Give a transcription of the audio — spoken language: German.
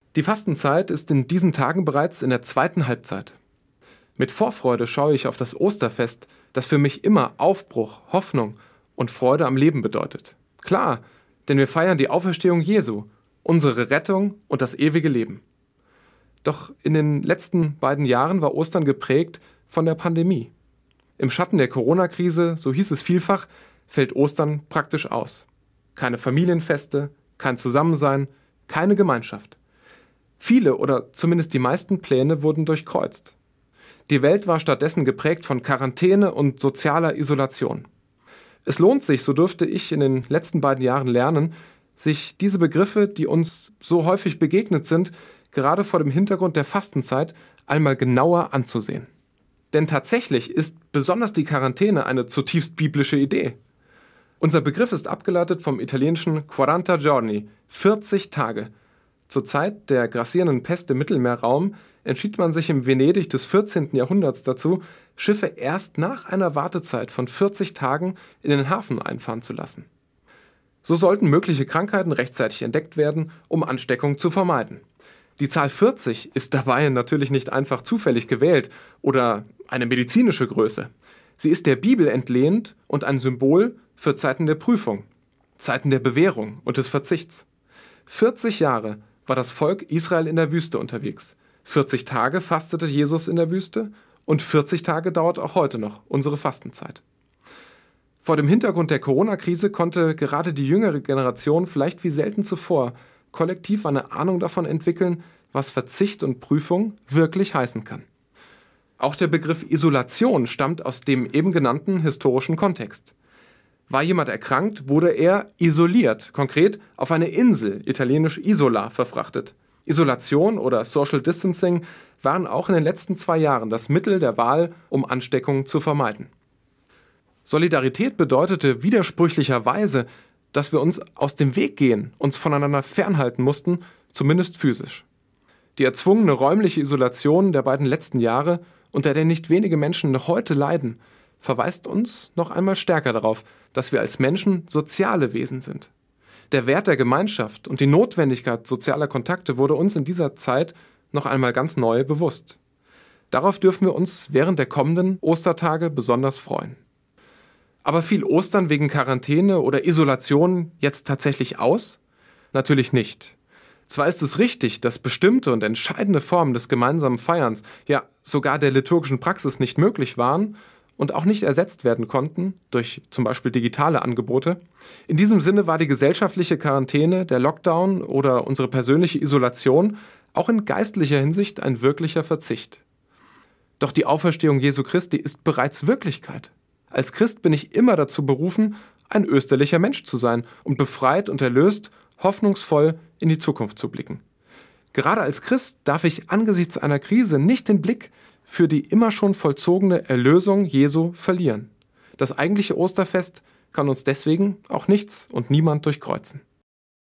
Die Fastenzeit ist in diesen Tagen bereits in der zweiten Halbzeit. Mit Vorfreude schaue ich auf das Osterfest, das für mich immer Aufbruch, Hoffnung und Freude am Leben bedeutet. Klar, denn wir feiern die Auferstehung Jesu, unsere Rettung und das ewige Leben. Doch in den letzten beiden Jahren war Ostern geprägt von der Pandemie. Im Schatten der Corona-Krise, so hieß es vielfach, fällt Ostern praktisch aus. Keine Familienfeste, kein Zusammensein, keine Gemeinschaft. Viele oder zumindest die meisten Pläne wurden durchkreuzt. Die Welt war stattdessen geprägt von Quarantäne und sozialer Isolation. Es lohnt sich, so durfte ich in den letzten beiden Jahren lernen, sich diese Begriffe, die uns so häufig begegnet sind, gerade vor dem Hintergrund der Fastenzeit einmal genauer anzusehen. Denn tatsächlich ist besonders die Quarantäne eine zutiefst biblische Idee. Unser Begriff ist abgeleitet vom italienischen 40 giorni, 40 Tage. Zur Zeit der grassierenden Pest im Mittelmeerraum entschied man sich im Venedig des 14. Jahrhunderts dazu, Schiffe erst nach einer Wartezeit von 40 Tagen in den Hafen einfahren zu lassen. So sollten mögliche Krankheiten rechtzeitig entdeckt werden, um Ansteckung zu vermeiden. Die Zahl 40 ist dabei natürlich nicht einfach zufällig gewählt oder eine medizinische Größe. Sie ist der Bibel entlehnt und ein Symbol für Zeiten der Prüfung, Zeiten der Bewährung und des Verzichts. 40 Jahre war das Volk Israel in der Wüste unterwegs. 40 Tage fastete Jesus in der Wüste und 40 Tage dauert auch heute noch unsere Fastenzeit. Vor dem Hintergrund der Corona-Krise konnte gerade die jüngere Generation vielleicht wie selten zuvor kollektiv eine Ahnung davon entwickeln, was Verzicht und Prüfung wirklich heißen kann. Auch der Begriff Isolation stammt aus dem eben genannten historischen Kontext. War jemand erkrankt, wurde er isoliert, konkret auf eine Insel, italienisch Isola, verfrachtet. Isolation oder Social Distancing waren auch in den letzten 2 Jahren das Mittel der Wahl, um Ansteckungen zu vermeiden. Solidarität bedeutete widersprüchlicherweise, dass wir uns aus dem Weg gehen, uns voneinander fernhalten mussten, zumindest physisch. Die erzwungene räumliche Isolation der beiden letzten Jahre, unter der nicht wenige Menschen noch heute leiden, verweist uns noch einmal stärker darauf, dass wir als Menschen soziale Wesen sind. Der Wert der Gemeinschaft und die Notwendigkeit sozialer Kontakte wurde uns in dieser Zeit noch einmal ganz neu bewusst. Darauf dürfen wir uns während der kommenden Ostertage besonders freuen. Aber fiel Ostern wegen Quarantäne oder Isolation jetzt tatsächlich aus? Natürlich nicht. Zwar ist es richtig, dass bestimmte und entscheidende Formen des gemeinsamen Feierns, ja sogar der liturgischen Praxis nicht möglich waren und auch nicht ersetzt werden konnten durch zum Beispiel digitale Angebote. In diesem Sinne war die gesellschaftliche Quarantäne, der Lockdown oder unsere persönliche Isolation auch in geistlicher Hinsicht ein wirklicher Verzicht. Doch die Auferstehung Jesu Christi ist bereits Wirklichkeit. Als Christ bin ich immer dazu berufen, ein österlicher Mensch zu sein und befreit und erlöst, hoffnungsvoll in die Zukunft zu blicken. Gerade als Christ darf ich angesichts einer Krise nicht den Blick für die immer schon vollzogene Erlösung Jesu verlieren. Das eigentliche Osterfest kann uns deswegen auch nichts und niemand durchkreuzen.